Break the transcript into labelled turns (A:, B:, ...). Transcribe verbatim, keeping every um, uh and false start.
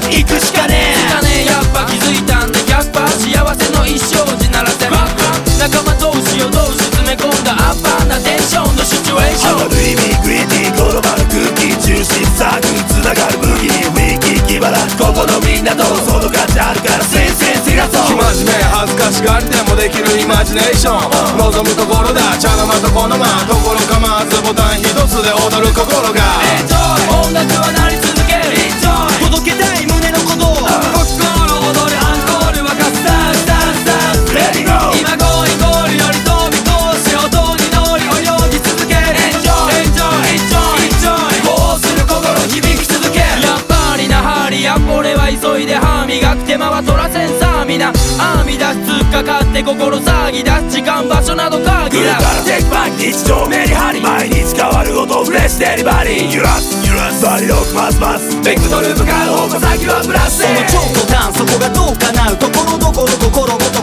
A: 行くしかねえ
B: つかねえやっぱ気づいたんだ ひゃくパーセント 幸せの一生時ならせ仲間同士を同士詰め込んだアッパーなテンションのシチュエーション
A: 明るいミグリーティー転がる空気中心サークルつながる武器雰囲気気晴らここのみんなとその価値あるから先生せがそう
C: 生真面目恥ずかしがりでもできるイマジネーション望むところだ茶の間とこの間ところ構わずボタン一つで踊る心が
B: エンジョイ音楽は鳴り続けるエンジョイ届けたい胸の鼓動心踊るアンコールはカスタースタースター
A: レディゴー
B: 今ゴーイゴールより飛び越し音に乗り泳ぎ続けるエンジョイエンジョイエンジョイエンジョイこうする心響き続けるやっぱりなハリや俺は急いで歯磨く手間は取らせんさ皆編み出し突っかかって心騒ぎ出す時間場所など限ら
A: 来るからテクバック日常メリハリ毎日変わる音フレッシュデリバリー揺らす揺らすバリロックますますベクトル向かう方向先はプラス
D: その超途端そこがどうかなうところどころ心も